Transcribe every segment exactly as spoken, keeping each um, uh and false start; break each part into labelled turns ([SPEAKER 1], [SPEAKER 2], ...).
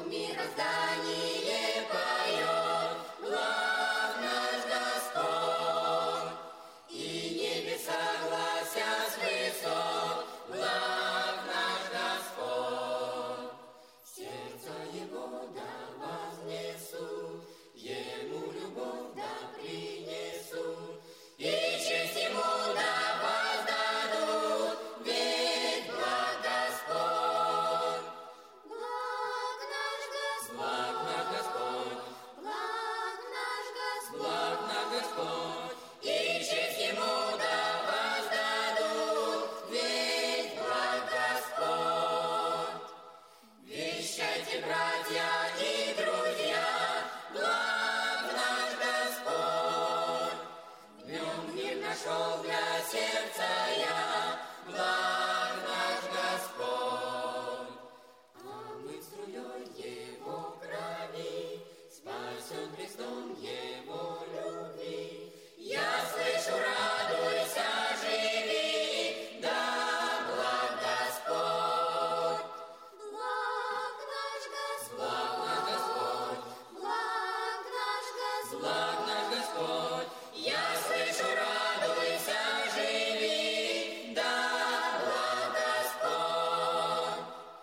[SPEAKER 1] мироздание поет, благ наш Господь, и небеса гласят с высот, благ наш Господь. Сердце Его да вознесу, Ему любовь да принесу, и честь Ему да воздадут, ведь благ Господь.
[SPEAKER 2] Благ наш Господь,
[SPEAKER 1] Благ наш Господь,
[SPEAKER 2] благ наш Господь,
[SPEAKER 1] благ наш Господь, и честь Ему да воздадут, ведь благ Господь. Вещайте, братья и друзья, благ наш Господь. В нем мир нашел для сердца я, благ наш Господь. А мы струей Его крови, спасен Христом Его любви. Я слышу, радуйся, живи, да благ Господь.
[SPEAKER 2] благ наш Господь,
[SPEAKER 1] Благ наш Господь,
[SPEAKER 2] благ наш Господь,
[SPEAKER 1] благ наш Господь. Я слышу, радуйся, живи, да благ Господь.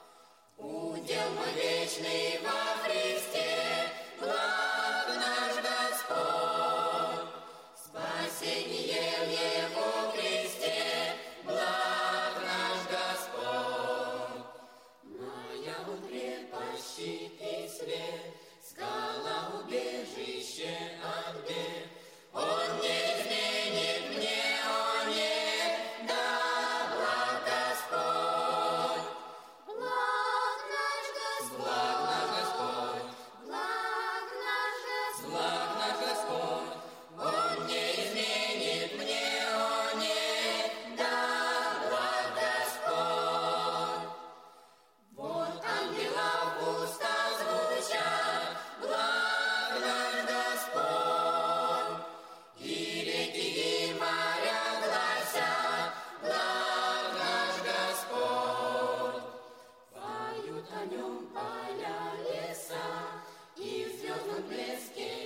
[SPEAKER 1] Удел мой вечный во Христе, благ наш Господь. Спасение в Его кресте, благ наш Господь. Моя он крепость, щит и свет, скала, убежище от бед. Он не изменит мне, он нет, да благ Господь.
[SPEAKER 2] благ наш Господь,
[SPEAKER 1] Благ наш Господь,
[SPEAKER 2] благ наш Господь,
[SPEAKER 1] благ наш Господь. Он не изменит мне, он нет, да благ Господь. Вот ангелов уста звучат, благ наш Господь. И реки и моря гласят, благ наш Господь. Поют о нем поля, леса, и в звездном блеске